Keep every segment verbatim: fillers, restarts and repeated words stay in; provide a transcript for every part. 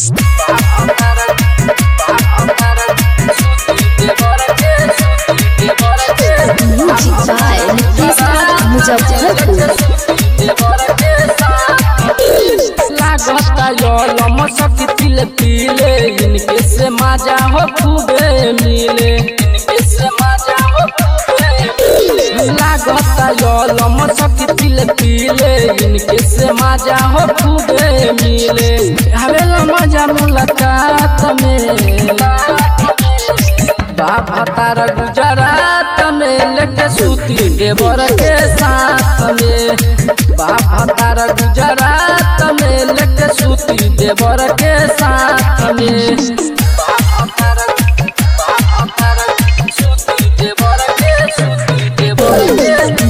लागता यलम सखी तिल तिले इनके से मजा हो खूबे मिले इनके से मजा हो खूबे मिले। लागता यलम सखी तिल तिले इनके से मजा हो खूबे मिले। हवेला मजा मुलाकात में बाबा तारा गुजरात में लेके सूती देवर के साथ में। बाबा तारा गुजरात में लेके सूती देवर के साथ में। बाबा तारा बाबा तारा सूती देवर के सूती देवर के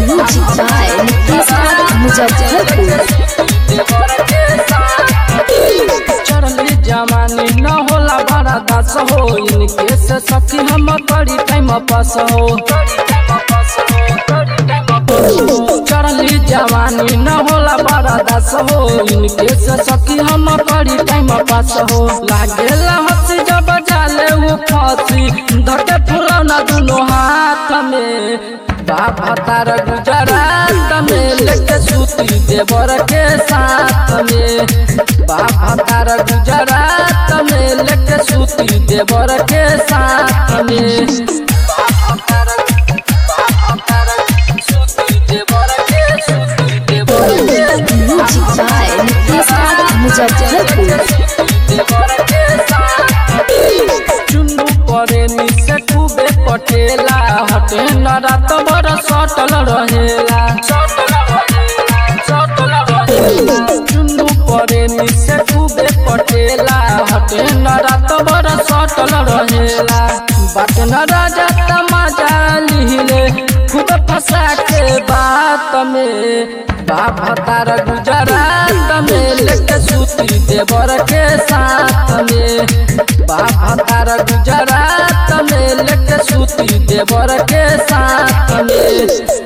चढ़ली जवानी न होला बड़ा दास हो इनके से सखी हम करी टाइम पास हो। चढ़ली जवानी न होला बड़ा दास हो इनके से सखी हम करी टाइम पास हो। लागेला हंसी जब जाले वो फांसी धके फुलौना दुनो हाथ में। बाबा तारा गुजरात में लेके सूती देवर के साथ में। बाबा तारा गुजरात में लेके सूती देवर के साथ में। बाबा तारा बाबा तारा सूती देवर के सूती देवर के चुन्नू करे निसे खूबे पटेला हटे न रात भर सटल रहेला। चुन्नू करे निसे खूबे पटेला हटे न रात भर सटल रहेला। बात न राजा तमाजा लिहिले खुद फंसा के बात में। बाबा तारा गुजरात में लेके सूती देवर के साथ में। बाबा तारा गुजरात में लेके सूती देवर के साथ में।